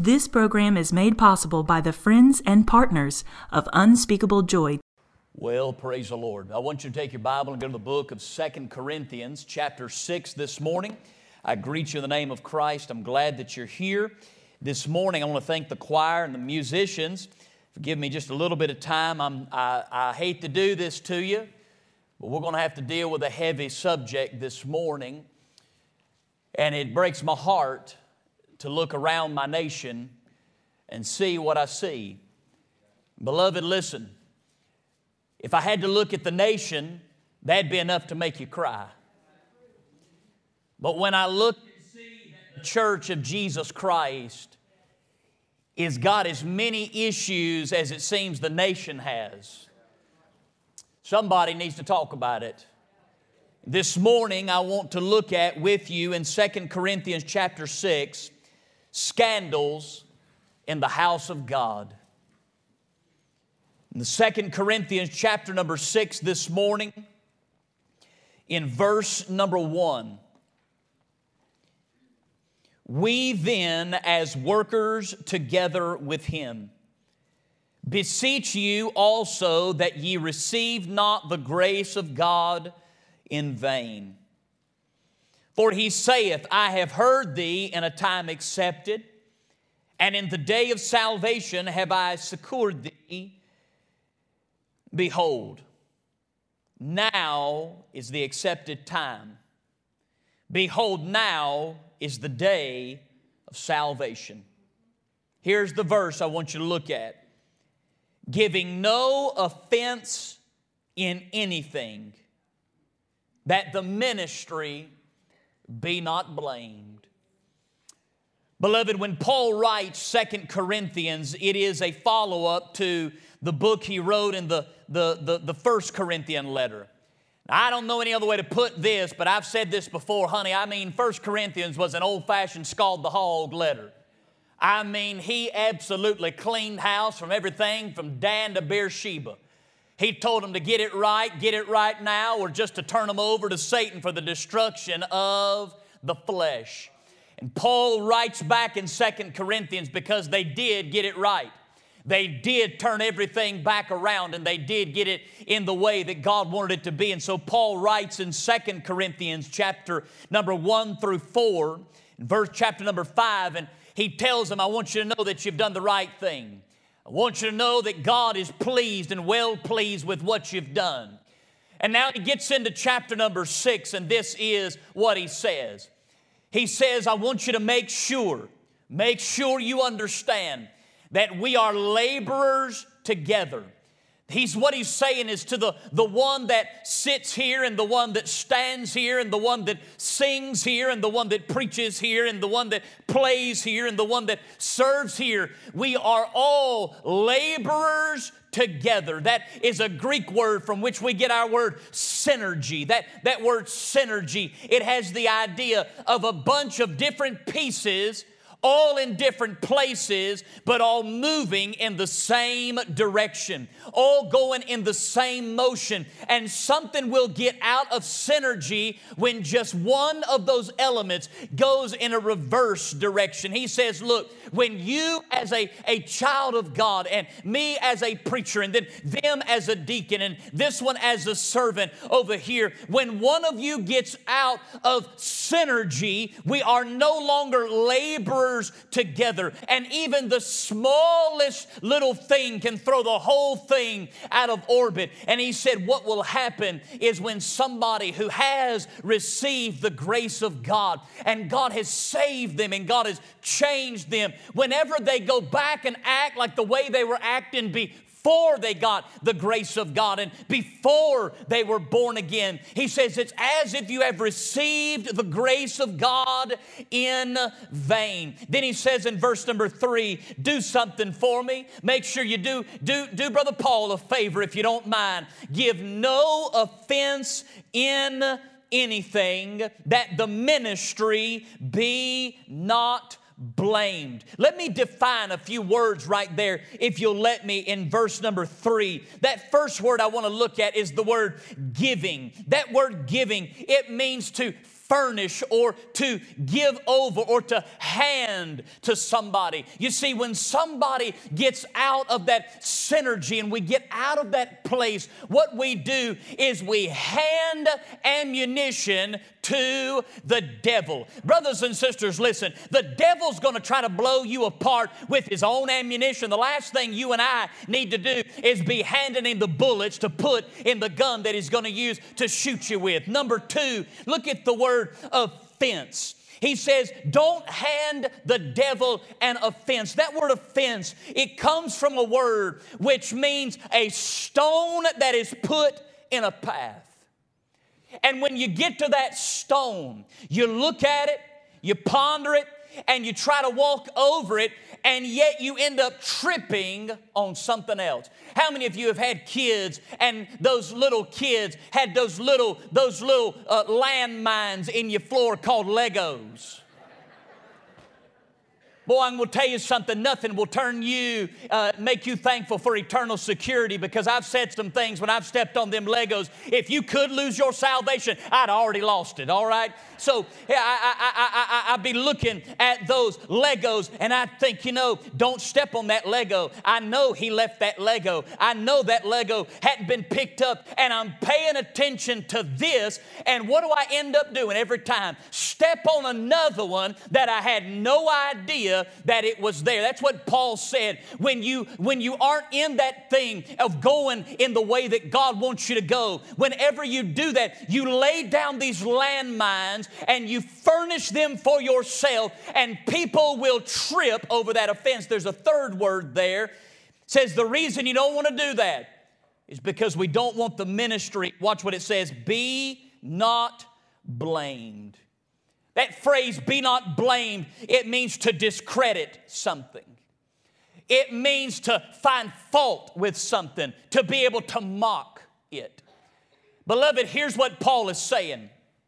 This program is made possible by the friends and partners of Unspeakable Joy. Well, praise the Lord. I want you to take your Bible and go to the book of 2 Corinthians chapter 6 this morning. I greet you in the name of Christ. I'm glad that you're here. This morning I want to thank the choir and the musicians for giving me just a little bit of time. I hate to do this to you, but we're going to have to deal with a heavy subject this morning. And it breaks my heart to look around my nation and see what I see. Beloved, listen. If I had to look at the nation, that'd be enough to make you cry. But when I look and see that the church of Jesus Christ is got as many issues as it seems the nation has, somebody needs to talk about it. This morning I want to look at with you in 2 Corinthians chapter 6, scandals in the house of God. In the 2 Corinthians chapter number 6 this morning, in verse number 1, we then as workers together with him, beseech you also that ye receive not the grace of God in vain. For he saith, I have heard thee in a time accepted, and in the day of salvation have I succored thee. Behold, now is the accepted time. Behold, now is the day of salvation. Here's the verse I want you to look at. Giving no offense in anything, that the ministry be not blamed. Beloved, when Paul writes 2 Corinthians, it is a follow-up to the book he wrote in the 1 Corinthian letter. Now, I don't know any other way to put this, but I've said this before, honey. I mean, 1 Corinthians was an old-fashioned scald the hog letter. I mean, he absolutely cleaned house from everything from Dan to Beersheba. He told them to get it right now, or just to turn them over to Satan for the destruction of the flesh. And Paul writes back in 2 Corinthians because they did get it right. They did turn everything back around, and they did get it in the way that God wanted it to be. And so Paul writes in 2 Corinthians chapter number 1 through 4, verse chapter number 5, and he tells them, I want you to know that you've done the right thing. I want you to know that God is pleased and well pleased with what you've done. And now he gets into chapter number 6, and this is what he says. He says, I want you to make sure you understand that we are laborers together. What he's saying is to the one that sits here, and the one that stands here, and the one that sings here, and the one that preaches here, and the one that plays here, and the one that serves here. We are all laborers together. That is a Greek word from which we get our word synergy. That word synergy, it has the idea of a bunch of different pieces, all in different places, but all moving in the same direction, all going in the same motion. And something will get out of synergy when just one of those elements goes in a reverse direction. He says, look, when you as a child of God, and me as a preacher, and then them as a deacon, and this one as a servant over here, when one of you gets out of synergy, we are no longer laborers together. And even the smallest little thing can throw the whole thing out of orbit. And he said what will happen is when somebody who has received the grace of God, and God has saved them, and God has changed them, whenever they go back and act like the way they were acting before they got the grace of God and before they were born again, he says it's as if you have received the grace of God in vain. Then he says in verse number 3, do something for me. Make sure you do Brother Paul a favor if you don't mind. Give no offense in anything, that the ministry be not blamed. Let me define a few words right there, if you'll let me, in verse number 3. That first word I want to look at is the word giving. That word giving, it means to furnish or to give over or to hand to somebody. You see, when somebody gets out of that synergy and we get out of that place, what we do is we hand ammunition to the devil. Brothers and sisters, listen, the devil's going to try to blow you apart with his own ammunition. The last thing you and I need to do is be handing him the bullets to put in the gun that he's going to use to shoot you with. Number two, look at the word offense. He says, don't hand the devil an offense. That word offense, it comes from a word which means a stone that is put in a path. And when you get to that stone, you look at it, you ponder it, and you try to walk over it, and yet you end up tripping on something else. How many of you have had kids, and those little kids had those little landmines in your floor called Legos? Boy, I'm going to tell you something. Nothing will make you thankful for eternal security, because I've said some things when I've stepped on them Legos. If you could lose your salvation, I'd already lost it, all right? So I'd be looking at those Legos and I'd think, don't step on that Lego. I know he left that Lego. I know that Lego hadn't been picked up, and I'm paying attention to this. And what do I end up doing every time? Step on another one that I had no idea that it was there. That's what Paul said. When you aren't in that thing of going in the way that God wants you to go, whenever you do that, you lay down these landmines and you furnish them for yourself, and people will trip over that offense. There's a third word there. It says the reason you don't want to do that is because we don't want the ministry. Watch what it says, be not blamed. That phrase, be not blamed, it means to discredit something. It means to find fault with something, to be able to mock it. Beloved, here's what Paul is saying.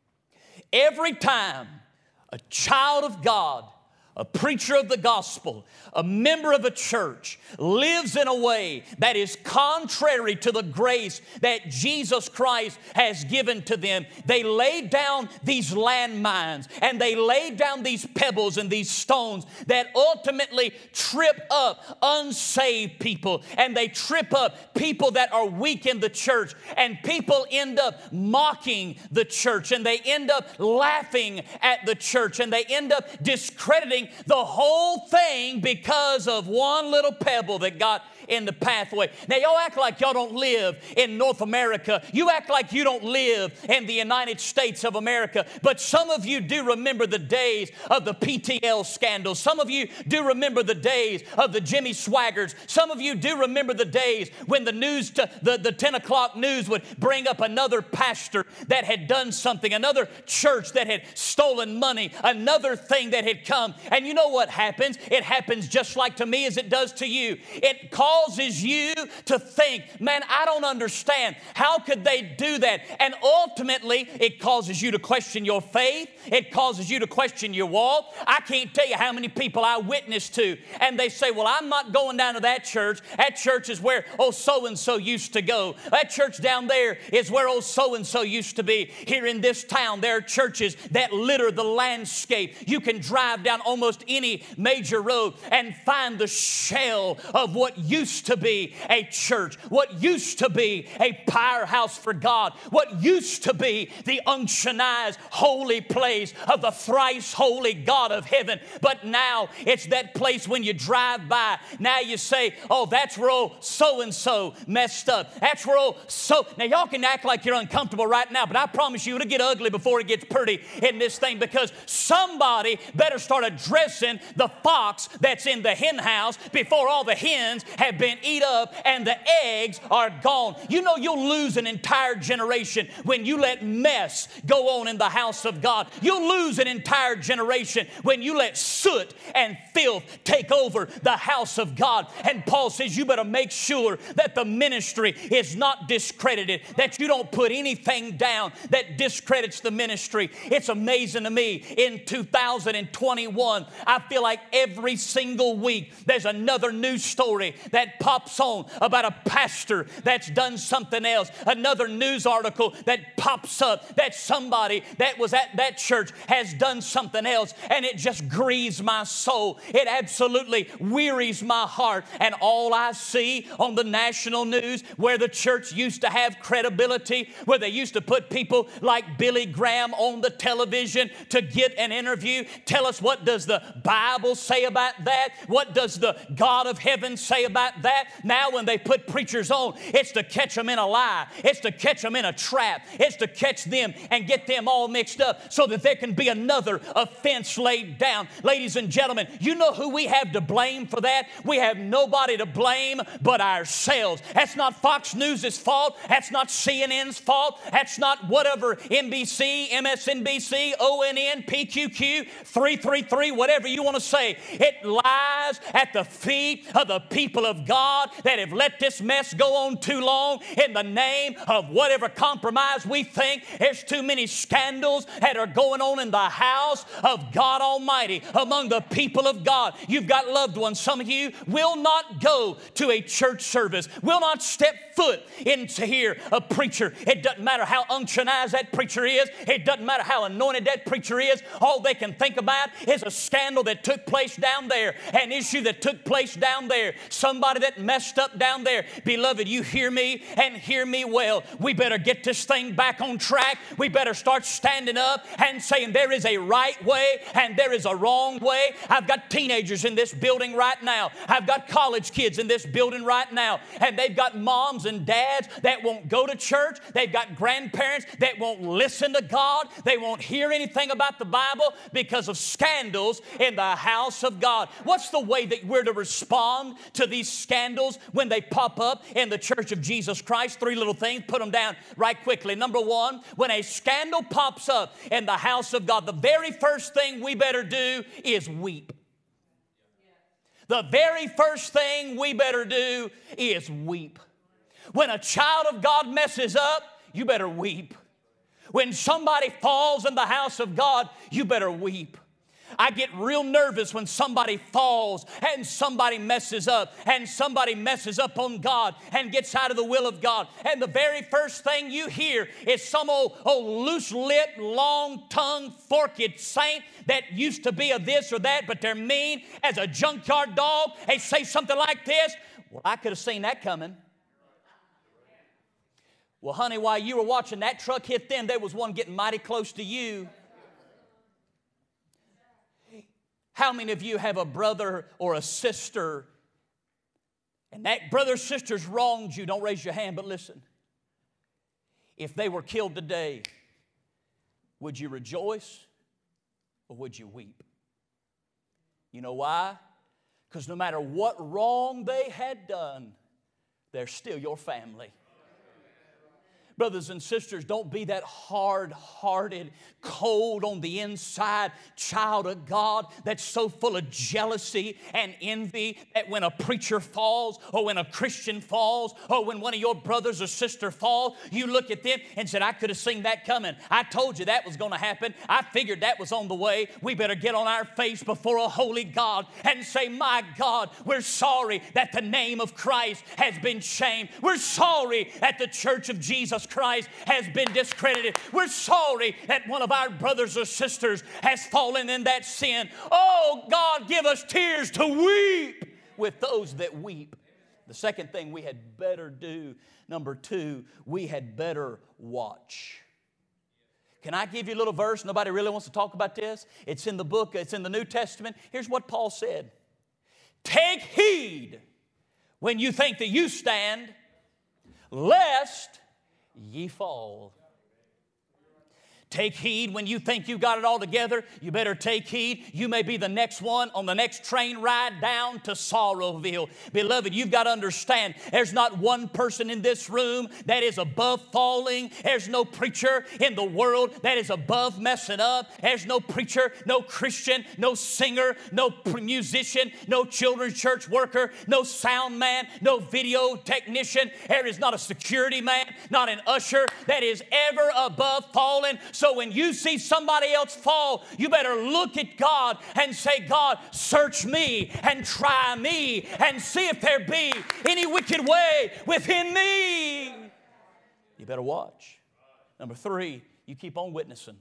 Every time a child of God, a preacher of the gospel, a member of a church lives in a way that is contrary to the grace that Jesus Christ has given to them, they lay down these landmines and they lay down these pebbles and these stones that ultimately trip up unsaved people, and they trip up people that are weak in the church, and people end up mocking the church, and they end up laughing at the church, and they end up discrediting the whole thing because of one little pebble that got in the pathway. Now, y'all act like y'all don't live in North America. You act like you don't live in the United States of America. But some of you do remember the days of the PTL scandal. Some of you do remember the days of the Jimmy Swaggarts. Some of you do remember the days when the news, the 10 o'clock news would bring up another pastor that had done something, another church that had stolen money, another thing that had come. And you know what happens? It happens just like to me as it does to you. It causes you to think, man, I don't understand. How could they do that? And ultimately, it causes you to question your faith. It causes you to question your walk. I can't tell you how many people I witness to, and they say, well, I'm not going down to that church. That church is where old so-and-so used to go. That church down there is where old so-and-so used to be. Here in this town, there are churches that litter the landscape. You can drive down almost any major road and find the shell of what used to be a church, what used to be a powerhouse for God, what used to be the unctionized holy place of the thrice holy God of heaven. But now it's that place when you drive by, now you say, oh, that's where old so-and-so messed up. That's where old so... Now y'all can act like you're uncomfortable right now, but I promise you it'll get ugly before it gets pretty in this thing, because somebody better start addressing the fox that's in the hen house before all the hens have been eat up and the eggs are gone. You know you'll lose an entire generation when you let mess go on in the house of God. You'll lose an entire generation when you let soot and filth take over the house of God. And Paul says you better make sure that the ministry is not discredited, that you don't put anything down that discredits the ministry. It's amazing to me, in 2021, I feel like every single week there's another news story that that pops on about a pastor that's done something else. Another news article that pops up that somebody that was at that church has done something else, and it just grieves my soul. It absolutely wearies my heart. And all I see on the national news, where the church used to have credibility, where they used to put people like Billy Graham on the television to get an interview, tell us, what does the Bible say about that? What does the God of heaven say about that? Now when they put preachers on, it's to catch them in a lie. It's to catch them in a trap. It's to catch them and get them all mixed up so that there can be another offense laid down. Ladies and gentlemen, you know who we have to blame for that? We have nobody to blame but ourselves. That's not Fox News' fault. That's not CNN's fault. That's not whatever NBC, MSNBC, ONN, PQQ, 333, whatever you want to say. It lies at the feet of the people of God that have let this mess go on too long in the name of whatever compromise we think. There's too many scandals that are going on in the house of God Almighty among the people of God. You've got loved ones. Some of you will not go to a church service, will not step foot into hear a preacher. It doesn't matter how unctionized that preacher is. It doesn't matter how anointed that preacher is. All they can think about is a scandal that took place down there, an issue that took place down there, somebody that messed up down there. Beloved, you hear me and hear me well. We better get this thing back on track. We better start standing up and saying there is a right way and there is a wrong way. I've got teenagers in this building right now. I've got college kids in this building right now, and they've got moms and dads that won't go to church. They've got grandparents that won't listen to God. They won't hear anything about the Bible because of scandals in the house of God. What's the way that we're to respond to these scandals when they pop up in the church of Jesus Christ? 3 little things, put them down right quickly. Number 1, when a scandal pops up in the house of God, the very first thing we better do is weep. The very first thing we better do is weep. When a child of God messes up, you better weep. When somebody falls in the house of God, you better weep. I get real nervous when somebody falls and somebody messes up on God and gets out of the will of God. And the very first thing you hear is some old loose-lipped, long-tongued, forked saint that used to be a this or that, but they're mean as a junkyard dog. They say something like this, well, I could have seen that coming. Well, honey, while you were watching that truck hit them, there was one getting mighty close to you. How many of you have a brother or a sister, and that brother or sister's wronged you? Don't raise your hand, but listen. If they were killed today, would you rejoice or would you weep? You know why? Because no matter what wrong they had done, they're still your family. Brothers and sisters, don't be that hard-hearted, cold on the inside child of God that's so full of jealousy and envy that when a preacher falls or when a Christian falls or when one of your brothers or sister falls, you look at them and said, I could have seen that coming. I told you that was going to happen. I figured that was on the way. We better get on our face before a holy God and say, my God, we're sorry that the name of Christ has been shamed. We're sorry that the church of Jesus Christ has been discredited. We're sorry that one of our brothers or sisters has fallen in that sin. Oh, God, give us tears to weep with those that weep. The second thing we had better do, number 2, we had better watch. Can I give you a little verse? Nobody really wants to talk about this. It's in the book, it's in the New Testament. Here's what Paul said. Take heed when you think that you stand, lest ye fall. Take heed when you think you got it all together. You better take heed. You may be the next one on the next train ride down to Sorrowville. Beloved, you've got to understand there's not one person in this room that is above falling. There's no preacher in the world that is above messing up. There's no preacher, no Christian, no singer, no musician, no children's church worker, no sound man, no video technician. There is not a security man, not an usher that is ever above falling. So when you see somebody else fall, you better look at God and say, God, search me and try me and see if there be any wicked way within me. You better watch. Number 3, you keep on witnessing.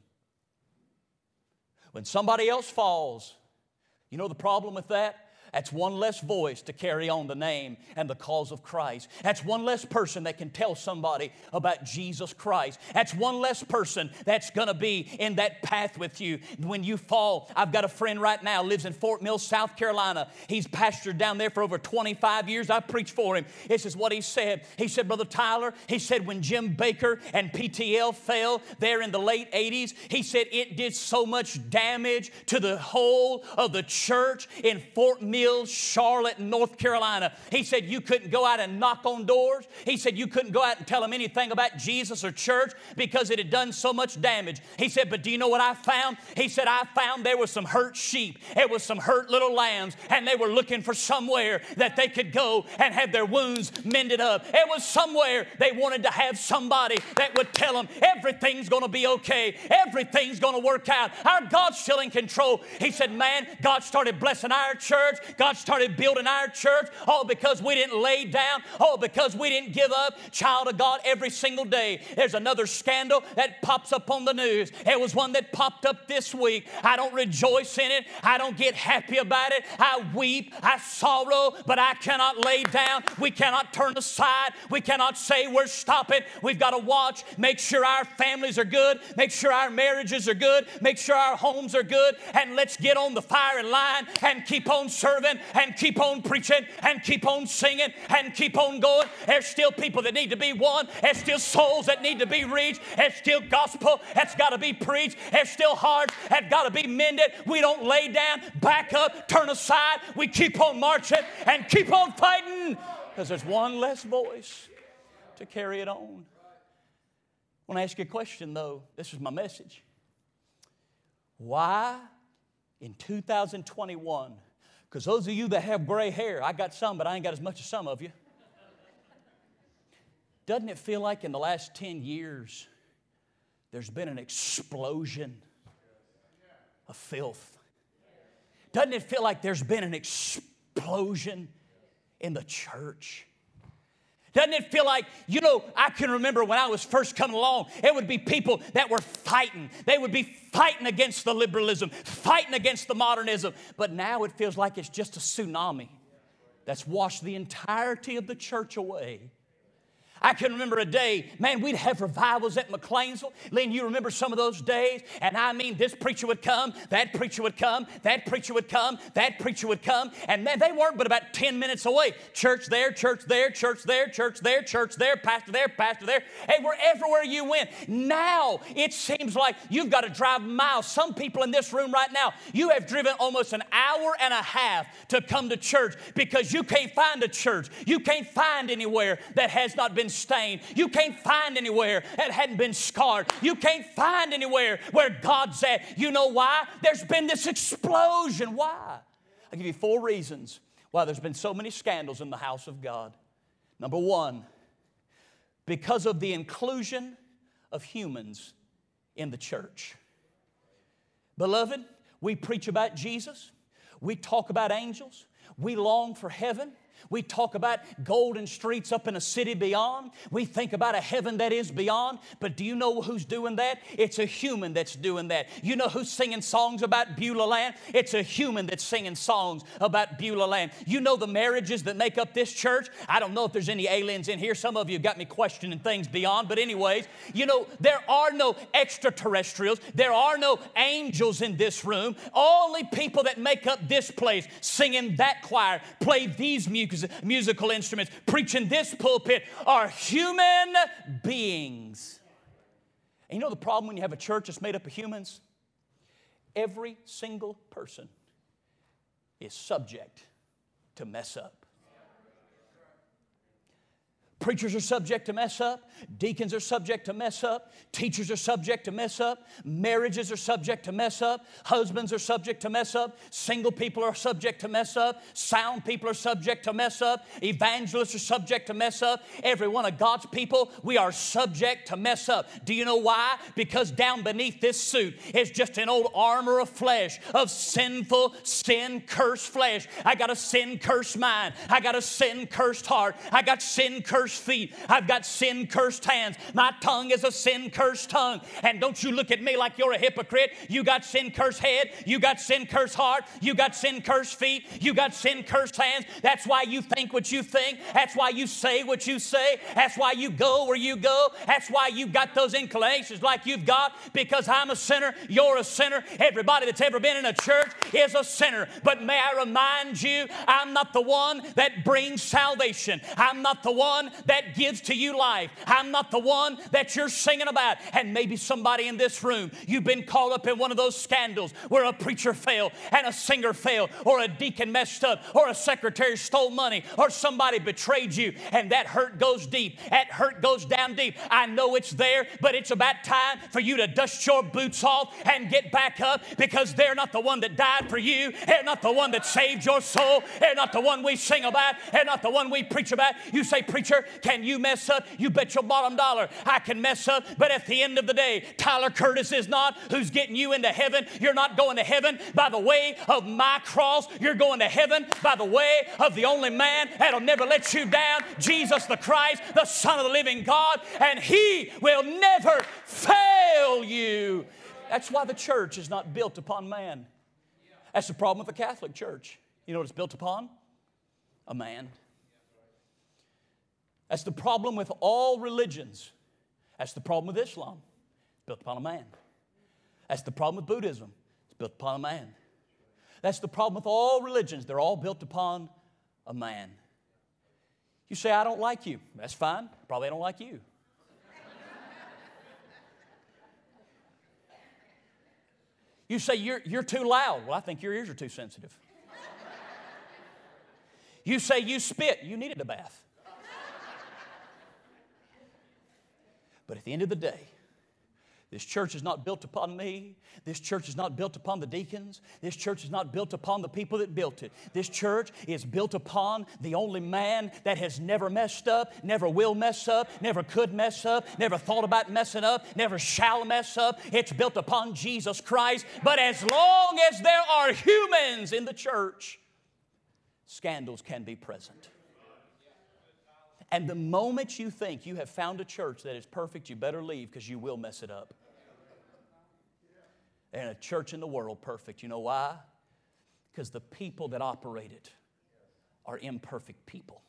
When somebody else falls, you know the problem with that? That's one less voice to carry on the name and the cause of Christ. That's one less person that can tell somebody about Jesus Christ. That's one less person that's going to be in that path with you when you fall. I've got a friend right now, lives in Fort Mill, South Carolina. He's pastored down there for over 25 years. I preached for him. This is what he said. He said, Brother Tyler, he said, when Jim Baker and PTL fell there in the late 80s, he said it did so much damage to the whole of the church in Fort Mill, Charlotte, North Carolina. He said you couldn't go out and knock on doors. He said you couldn't go out and tell them anything about Jesus or church because it had done so much damage. He said, but do you know what I found? He said, I found there was some hurt sheep. It was some hurt little lambs, and they were looking for somewhere that they could go and have their wounds mended up. It was somewhere they wanted to have somebody that would tell them everything's going to be okay. Everything's going to work out. Our God's still in control. He said, man, God started blessing our church. God started building our church, all because we didn't lay down, all because we didn't give up. Child of God, every single day there's another scandal that pops up on the news. There was one that popped up this week. I don't rejoice in it. I don't get happy about it. I weep, I sorrow, but I cannot lay down. We cannot turn aside. We cannot say we're stopping. We've got to watch, make sure our families are good, make sure our marriages are good, make sure our homes are good, and let's get on the firing line and keep on serving and keep on preaching and keep on singing and keep on going. There's still people that need to be won. There's still souls that need to be reached. There's still gospel that's got to be preached. There's still hearts that got to be mended. We don't lay down, back up, turn aside. We keep on marching and keep on fighting because there's one less voice to carry it on. I want to ask you a question, though. This is my message. Why in 2021, because those of you that have gray hair, I got some, but I ain't got as much as some of you. Doesn't it feel like in the last 10 years there's been an explosion of filth? Doesn't it feel like there's been an explosion in the church? Doesn't it feel like, you know, I can remember when I was first coming along, it would be people that were fighting. They would be fighting against the liberalism, fighting against the modernism. But now it feels like it's just a tsunami that's washed the entirety of the church away. I can remember a day, man, we'd have revivals at McLeansville. Lynn, you remember some of those days? And I mean, this preacher would come, that preacher would come, that preacher would come, that preacher would come. And man, they weren't but about 10 minutes away. Church there, church there, church there, church there, church there, pastor there, pastor there. Hey, we're everywhere you went. Now, it seems like you've got to drive miles. Some people in this room right now, you have driven almost an hour and a half to come to church because you can't find a church. You can't find anywhere that has not been stained. You can't find anywhere that hadn't been scarred. You can't find anywhere where God's at. You know why? There's been this explosion. Why? I'll give you 4 reasons why there's been so many scandals in the house of God. Number 1, because of the inclusion of humans in the church. Beloved, we preach about Jesus. We talk about angels. We long for heaven. We talk about golden streets up in a city beyond. We think about a heaven that is beyond. But do you know who's doing that? It's a human that's doing that. You know who's singing songs about Beulah Land? It's a human that's singing songs about Beulah Land. You know the marriages that make up this church? I don't know if there's any aliens in here. Some of you got me questioning things beyond. But anyways, you know, there are no extraterrestrials. There are no angels in this room. Only people that make up this place, singing that choir, play these musical instruments, preaching this pulpit, are human beings. And you know the problem when you have a church that's made up of humans? Every single person is subject to mess up. Preachers are subject to mess up. Deacons are subject to mess up. Teachers are subject to mess up. Marriages are subject to mess up. Husbands are subject to mess up. Single people are subject to mess up. Sound people are subject to mess up. Evangelists are subject to mess up. Every one of God's people, we are subject to mess up. Do you know why? Because down beneath this suit is just an old armor of flesh, of sinful, sin-cursed flesh. I got a sin-cursed mind. I got a sin-cursed heart. I got sin-cursed feet. I've got sin-cursed hands. My tongue is a sin-cursed tongue. And don't you look at me like you're a hypocrite. You got sin-cursed head. You got sin-cursed heart. You got sin-cursed feet. You got sin-cursed hands. That's why you think what you think. That's why you say what you say. That's why you go where you go. That's why you got those inclinations like you've got, because I'm a sinner. You're a sinner. Everybody that's ever been in a church is a sinner. But may I remind you, I'm not the one that brings salvation. I'm not the one that gives to you life. I'm not the one that you're singing about. And maybe somebody in this room, you've been caught up in one of those scandals where a preacher failed and a singer failed, or a deacon messed up, or a secretary stole money, or somebody betrayed you, and that hurt goes deep. That hurt goes down deep. I know it's there, but it's about time for you to dust your boots off and get back up, because they're not the one that died for you. They're not the one that saved your soul. They're not the one we sing about. They're not the one we preach about. You say, preacher, can you mess up? You bet your bottom dollar I can mess up, but at the end of the day, Tyler Curtis is not who's getting you into heaven. You're not going to heaven by the way of my cross. You're going to heaven by the way of the only man that'll never let you down, Jesus the Christ, the Son of the living God, and He will never fail you. That's why the church is not built upon man. That's the problem with the Catholic Church. You know what it's built upon? A man. That's the problem with all religions. That's the problem with Islam. It's built upon a man. That's the problem with Buddhism. It's built upon a man. That's the problem with all religions. They're all built upon a man. You say, I don't like you. That's fine. Probably I don't like you. You say, you're too loud. Well, I think your ears are too sensitive. You say, you spit. You needed a bath. But at the end of the day, this church is not built upon me. This church is not built upon the deacons. This church is not built upon the people that built it. This church is built upon the only man that has never messed up, never will mess up, never could mess up, never thought about messing up, never shall mess up. It's built upon Jesus Christ. But as long as there are humans in the church, scandals can be present. And the moment you think you have found a church that is perfect, you better leave, because you will mess it up. And a church in the world perfect. You know why? Because the people that operate it are imperfect people.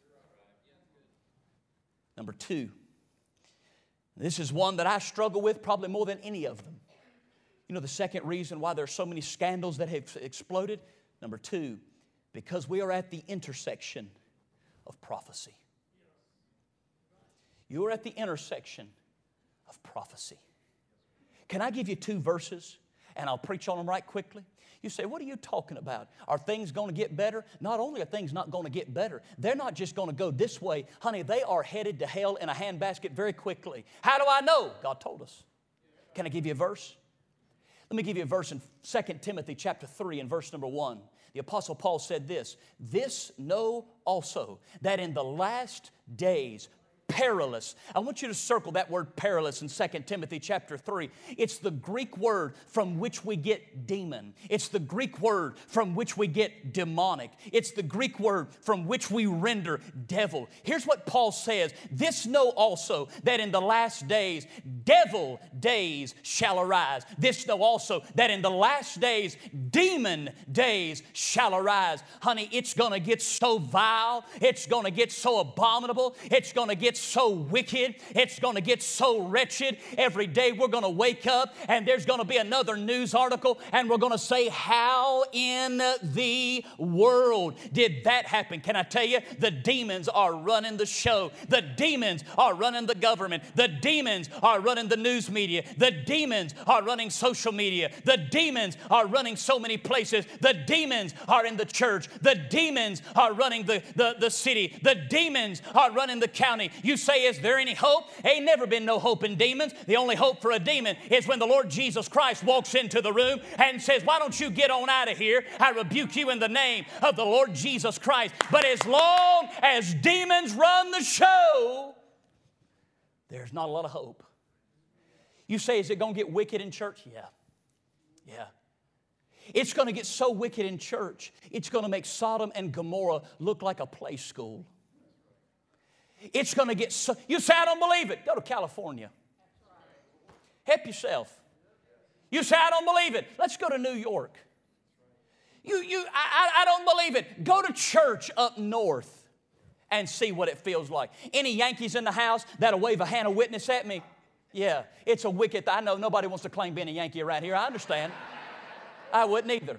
Number two, this is one that I struggle with probably more than any of them. You know the second reason why there are so many scandals that have exploded? Number two, because we are at the intersection of prophecy. You are at the intersection of prophecy. Can I give you 2 verses and I'll preach on them right quickly? You say, what are you talking about? Are things going to get better? Not only are things not going to get better, they're not just going to go this way. Honey, they are headed to hell in a handbasket very quickly. How do I know? God told us. Can I give you a verse? Let me give you a verse in 2 Timothy chapter 3 and verse number 1. The Apostle Paul said this, "This know also, that in the last days perilous." I want you to circle that word perilous in 2 Timothy chapter 3. It's the Greek word from which we get demon. It's the Greek word from which we get demonic. It's the Greek word from which we render devil. Here's what Paul says. "This know also, that in the last days, devil days shall arise. This know also, that in the last days, demon days shall arise." Honey, it's going to get so vile. It's going to get so abominable. It's going to get so wicked. It's going to get so wretched. Every day we're going to wake up and there's going to be another news article and we're going to say, how in the world did that happen? Can I tell you, the demons are running the show. The demons are running the government. The demons are running the news media. The demons are running social media. The demons are running so many places. The demons are in the church. The demons are running the city. The demons are running the county. You You say, is there any hope? Ain't never been no hope in demons. The only hope for a demon is when the Lord Jesus Christ walks into the room and says, why don't you get on out of here? I rebuke you in the name of the Lord Jesus Christ. But as long as demons run the show, there's not a lot of hope. You say, is it going to get wicked in church? Yeah. It's going to get so wicked in church, it's going to make Sodom and Gomorrah look like a play school. It's going to get so... You say, I don't believe it. Go to California. Help yourself. You say, I don't believe it. Let's go to New York. I don't believe it. Go to church up north and see what it feels like. Any Yankees in the house that'll wave a hand of witness at me? Yeah, it's a wicked... I know nobody wants to claim being a Yankee around here. I understand. I wouldn't either.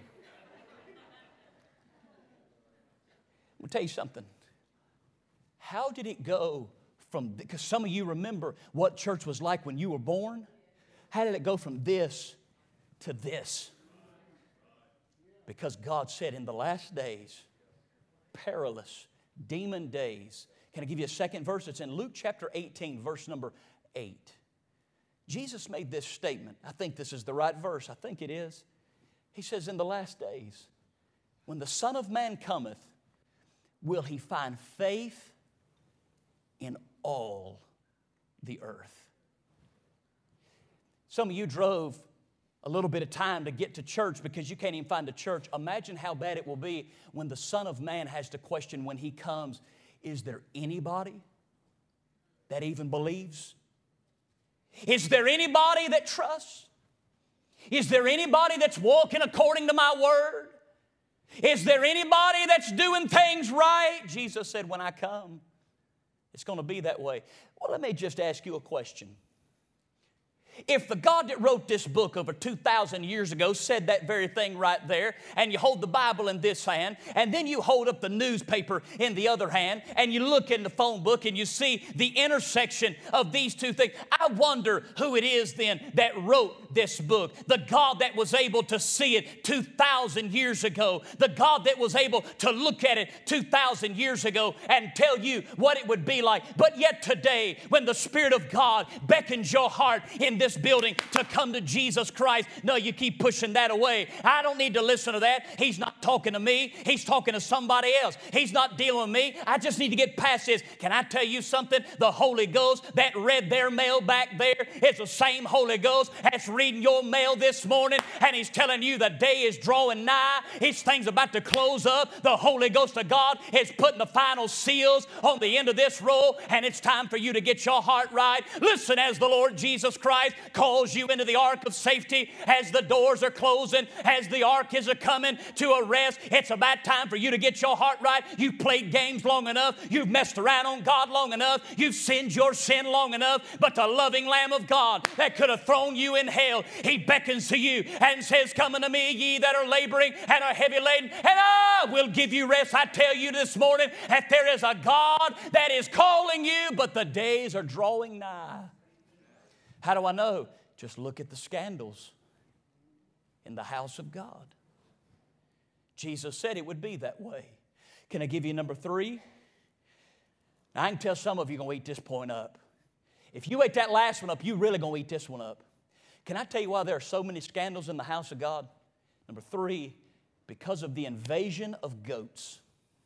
I'll tell you something. How did it go from... Because some of you remember what church was like when you were born. How did it go from this to this? Because God said in the last days, perilous, demon days. Can I give you a second verse? It's in Luke chapter 18, verse number 8. Jesus made this statement. I think this is the right verse. I think it is. He says, in the last days, when the Son of Man cometh, will he find faith in all the earth? Some of you drove a little bit of time to get to church because you can't even find a church. Imagine how bad it will be when the Son of Man has to question when he comes, is there anybody that even believes? Is there anybody that trusts? Is there anybody that's walking according to my word? Is there anybody that's doing things right? Jesus said, when I come, it's going to be that way. Well, let me just ask you a question. If the God that wrote this book over 2,000 years ago said that very thing right there, and you hold the Bible in this hand, and then you hold up the newspaper in the other hand, and you look in the phone book and you see the intersection of these two things, I wonder who it is then that wrote this book. The God that was able to see it 2,000 years ago. The God that was able to look at it 2,000 years ago and tell you what it would be like. But yet today, when the Spirit of God beckons your heart in this building to come to Jesus Christ, no, you keep pushing that away. I don't need to listen to that. He's not talking to me. He's talking to somebody else. He's not dealing with me. I just need to get past this. Can I tell you something? The Holy Ghost that read their mail back there is the same Holy Ghost that's reading your mail this morning, and He's telling you the day is drawing nigh. His thing's about to close up. The Holy Ghost of God is putting the final seals on the end of this roll, and it's time for you to get your heart right. Listen, as the Lord Jesus Christ calls you into the ark of safety, as the doors are closing, as the ark is coming to a rest, it's about time for you to get your heart right. You've played games long enough. You've messed around on God long enough. You've sinned your sin long enough. But the loving Lamb of God that could have thrown you in hell, He beckons to you and says, come unto me, ye that are laboring and are heavy laden, and I will give you rest. I tell you this morning that there is a God that is calling you, but the days are drawing nigh. How do I know? Just look at the scandals in the house of God. Jesus said it would be that way. Can I give you number 3? Now, I can tell some of you are going to eat this point up. If you ate that last one up, you're really going to eat this one up. Can I tell you why there are so many scandals in the house of God? Number 3, because of the invasion of goats.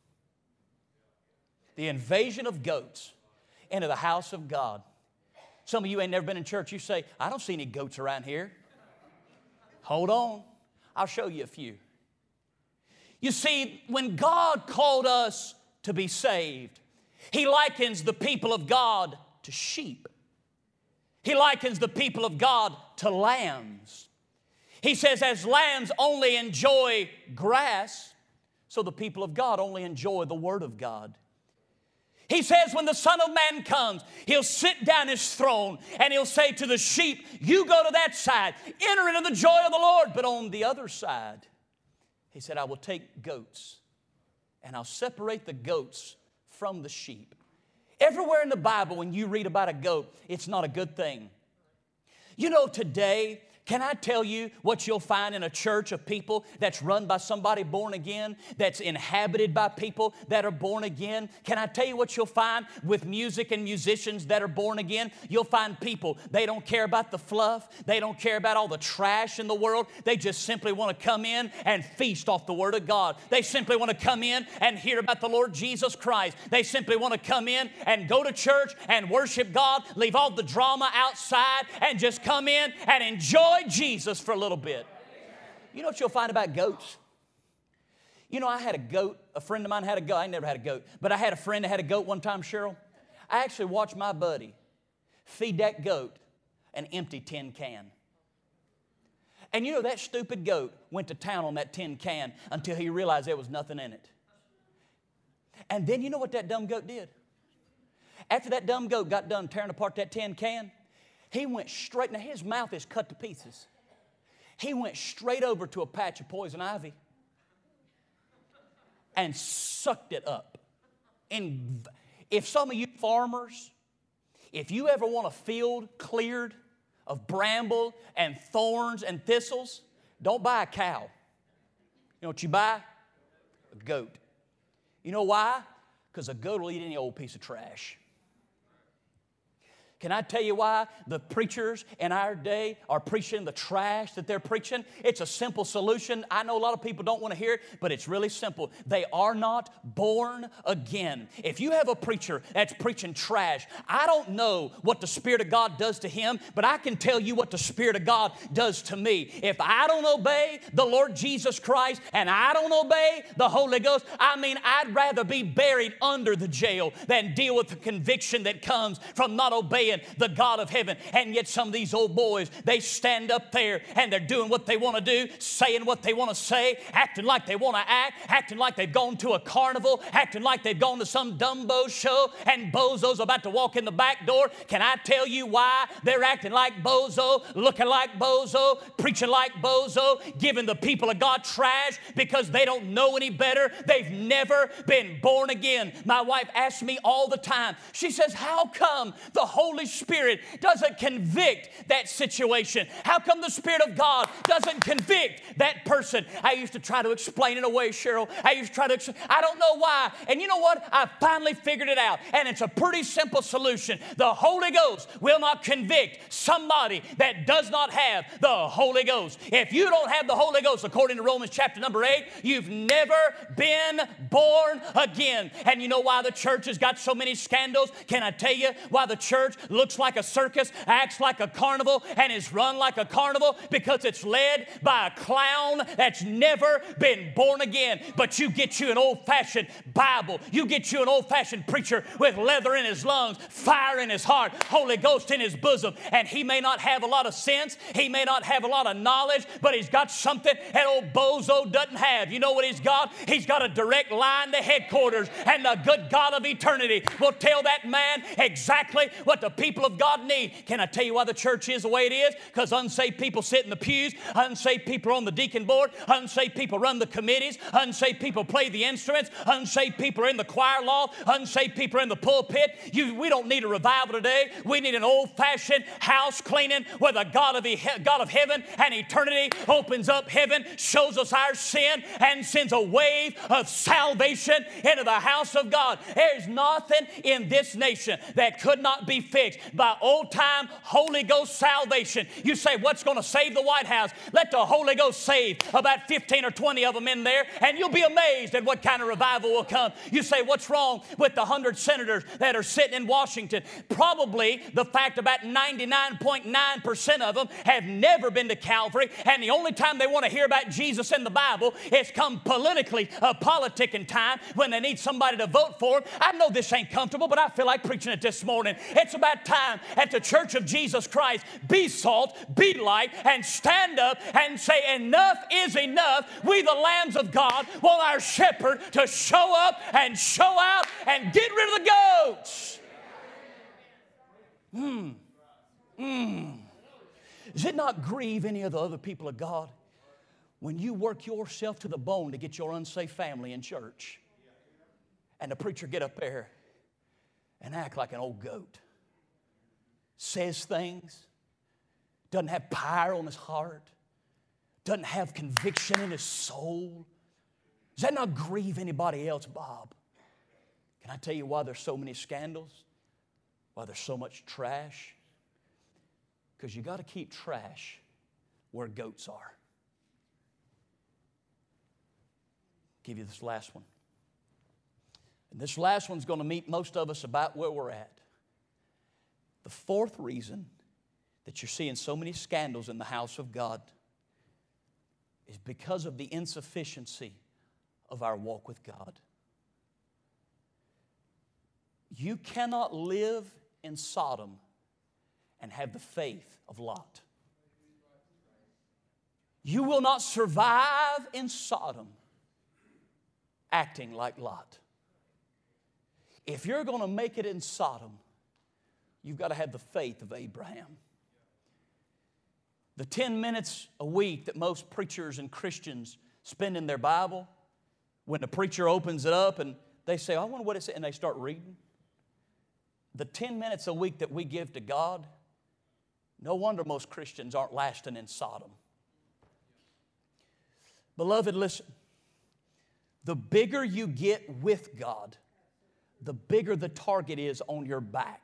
The invasion of goats into the house of God. Some of you ain't never been in church. You say, I don't see any goats around here. Hold on. I'll show you a few. You see, when God called us to be saved, He likens the people of God to sheep. He likens the people of God to lambs. He says, as lambs only enjoy grass, so the people of God only enjoy the Word of God. He says when the Son of Man comes, He'll sit down His throne and He'll say to the sheep, you go to that side, enter into the joy of the Lord. But on the other side, He said, I will take goats and I'll separate the goats from the sheep. Everywhere in the Bible, when you read about a goat, it's not a good thing. You know, today, Can I tell you what you'll find in a church of people that's run by somebody born again, that's inhabited by people that are born again? Can I tell you what you'll find with music and musicians that are born again? You'll find people, they don't care about the fluff. They don't care about all the trash in the world. They just simply want to come in and feast off the Word of God. They simply want to come in and hear about the Lord Jesus Christ. They simply want to come in and go to church and worship God, leave all the drama outside, and just come in and enjoy Jesus for a little bit. You know what you'll find about goats? You know, I had a goat. A friend of mine had a goat. I never had a goat, but I had a friend that had a goat one time, Cheryl. I actually watched my buddy feed that goat an empty tin can. And you know, that stupid goat went to town on that tin can until he realized there was nothing in it. And then you know what that dumb goat did? After that dumb goat got done tearing apart that tin can, he went straight, now his mouth is cut to pieces. He went straight over to a patch of poison ivy and sucked it up. And if some of you farmers, if you ever want a field cleared of bramble and thorns and thistles, don't buy a cow. You know what you buy? A goat. You know why? Because a goat will eat any old piece of trash. Can I tell you why the preachers in our day are preaching the trash that they're preaching? It's a simple solution. I know a lot of people don't want to hear it, but it's really simple. They are not born again. If you have a preacher that's preaching trash, I don't know what the Spirit of God does to him, but I can tell you what the Spirit of God does to me. If I don't obey the Lord Jesus Christ and I don't obey the Holy Ghost, I'd rather be buried under the jail than deal with the conviction that comes from not obeying the God of heaven. And yet some of these old boys, they stand up there and they're doing what they want to do, saying what they want to say, acting like they want to act, acting like they've gone to a carnival, acting like they've gone to some Dumbo show and Bozo's about to walk in the back door. Can I tell you why they're acting like Bozo, looking like Bozo, preaching like Bozo, giving the people of God trash? Because they don't know any better. They've never been born again. My wife asks me all the time, she says, how come the Holy Spirit doesn't convict that situation? How come the Spirit of God doesn't convict that person? I used to try to explain it away, Cheryl. I don't know why. And you know what? I finally figured it out. And it's a pretty simple solution. The Holy Ghost will not convict somebody that does not have the Holy Ghost. If you don't have the Holy Ghost, according to Romans chapter number 8, you've never been born again. And you know why the church has got so many scandals? Can I tell you why the church looks like a circus, acts like a carnival, and is run like a carnival? Because it's led by a clown that's never been born again. But you get you an old-fashioned Bible. You get you an old-fashioned preacher with leather in his lungs, fire in his heart, Holy Ghost in his bosom. And he may not have a lot of sense. He may not have a lot of knowledge, but he's got something that old Bozo doesn't have. You know what he's got? He's got a direct line to headquarters, and the good God of eternity will tell that man exactly what the people of God need. Can I tell you why the church is the way it is? Because unsaved people sit in the pews, unsaved people are on the deacon board, unsaved people run the committees, unsaved people play the instruments, unsaved people are in the choir loft, unsaved people are in the pulpit. We don't need a revival today. We need an old-fashioned house cleaning where the God of heaven and eternity opens up heaven, shows us our sin, and sends a wave of salvation into the house of God. There's nothing in this nation that could not be fixed by old-time Holy Ghost salvation. You say, what's going to save the White House? Let the Holy Ghost save about 15 or 20 of them in there, and you'll be amazed at what kind of revival will come. You say, what's wrong with the 100 senators that are sitting in Washington? Probably the fact about 99.9% of them have never been to Calvary, and the only time they want to hear about Jesus in the Bible is come politicking time when they need somebody to vote for them. I know this ain't comfortable, but I feel like preaching it this morning. It's about time at the Church of Jesus Christ, be salt, be light, and stand up and say, enough is enough. We, the lambs of God, want our shepherd to show up and show out and get rid of the goats. Does it not grieve any of the other people of God when you work yourself to the bone to get your unsafe family in church and the preacher get up there and act like an old goat, says things, doesn't have power on his heart, doesn't have conviction in his soul? Does that not grieve anybody else, Bob? Can I tell you why there's so many scandals? Why there's so much trash? Because you got to keep trash where goats are. Give you this last one. And this last one's going to meet most of us about where we're at. The fourth reason that you're seeing so many scandals in the house of God is because of the insufficiency of our walk with God. You cannot live in Sodom and have the faith of Lot. You will not survive in Sodom acting like Lot. If you're going to make it in Sodom, you've got to have the faith of Abraham. The 10 minutes a week that most preachers and Christians spend in their Bible, when the preacher opens it up and they say, I wonder what it says, and they start reading. The 10 minutes a week that we give to God, no wonder most Christians aren't lasting in Sodom. Beloved, listen. The bigger you get with God, the bigger the target is on your back.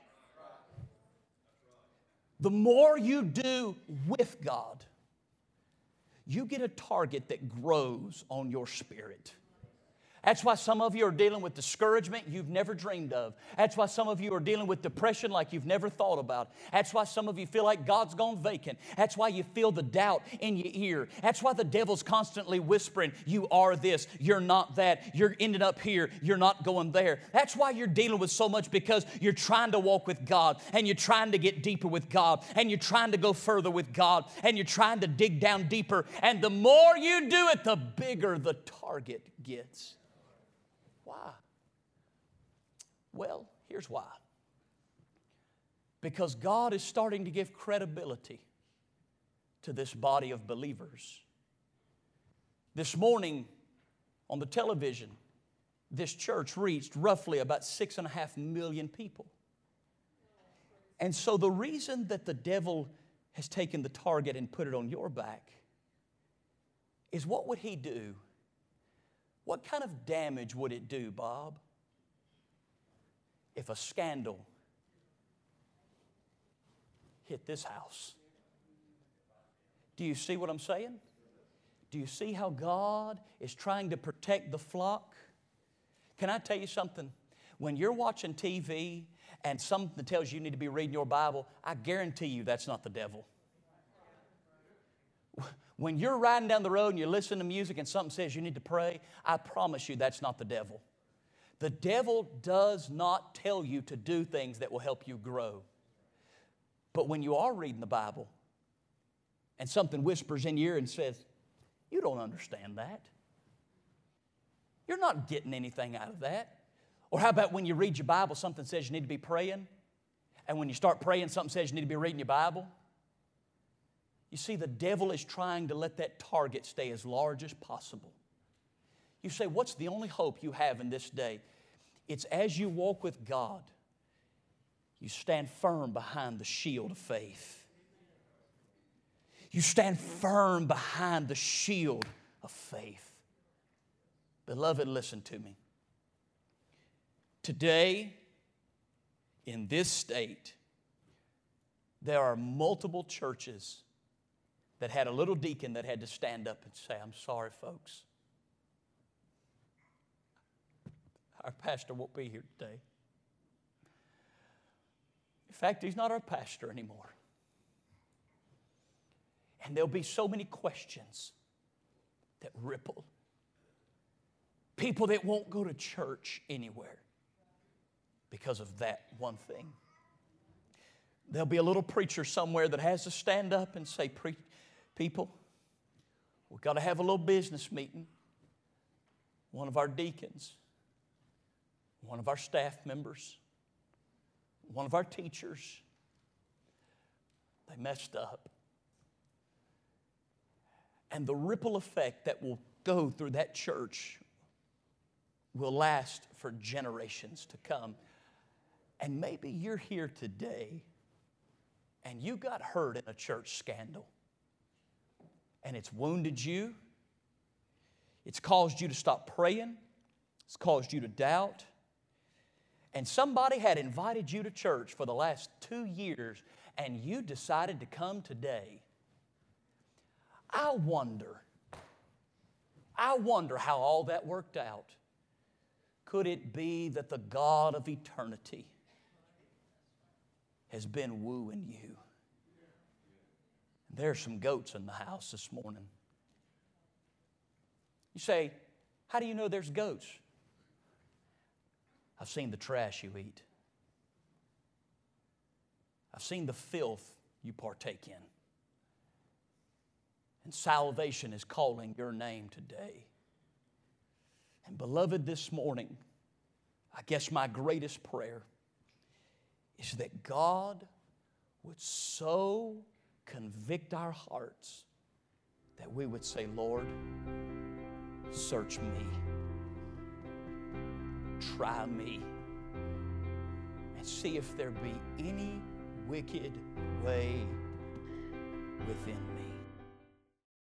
The more you do with God, you get a target that grows on your spirit. That's why some of you are dealing with discouragement you've never dreamed of. That's why some of you are dealing with depression like you've never thought about. That's why some of you feel like God's gone vacant. That's why you feel the doubt in your ear. That's why the devil's constantly whispering, you are this, you're not that, you're ending up here, you're not going there. That's why you're dealing with so much, because you're trying to walk with God, and you're trying to get deeper with God, and you're trying to go further with God, and you're trying to dig down deeper. And the more you do it, the bigger the target gets. Why? Well, here's why. Because God is starting to give credibility to this body of believers. This morning on the television, this church reached roughly about 6.5 million people. And so the reason that the devil has taken the target and put it on your back is, what would he do? What kind of damage would it do, Bob, if a scandal hit this house? Do you see what I'm saying? Do you see how God is trying to protect the flock? Can I tell you something? When you're watching TV and something tells you need to be reading your Bible, I guarantee you that's not the devil. When you're riding down the road and you listen to music and something says you need to pray, I promise you that's not the devil. The devil does not tell you to do things that will help you grow. But when you are reading the Bible and something whispers in your ear and says, you don't understand that. You're not getting anything out of that. Or how about when you read your Bible, something says you need to be praying, and when you start praying, something says you need to be reading your Bible? You see, the devil is trying to let that target stay as large as possible. You say, what's the only hope you have in this day? It's as you walk with God, you stand firm behind the shield of faith. You stand firm behind the shield of faith. Beloved, listen to me. Today, in this state, there are multiple churches that had a little deacon that had to stand up and say, I'm sorry, folks. Our pastor won't be here today. In fact, he's not our pastor anymore. And there'll be so many questions that ripple. People that won't go to church anywhere because of that one thing. There'll be a little preacher somewhere that has to stand up and say, people, we've got to have a little business meeting. One of our deacons, one of our staff members, one of our teachers, they messed up. And the ripple effect that will go through that church will last for generations to come. And maybe you're here today and you got hurt in a church scandal, and it's wounded you, it's caused you to stop praying, it's caused you to doubt, and somebody had invited you to church for the last 2 years, and you decided to come today, I wonder how all that worked out. Could it be that the God of eternity has been wooing you? There's some goats in the house this morning. You say, how do you know there's goats? I've seen the trash you eat. I've seen the filth you partake in. And salvation is calling your name today. And beloved, this morning, I guess my greatest prayer is that God would so convict our hearts that we would say, Lord, search me, try me, and see if there be any wicked way within me.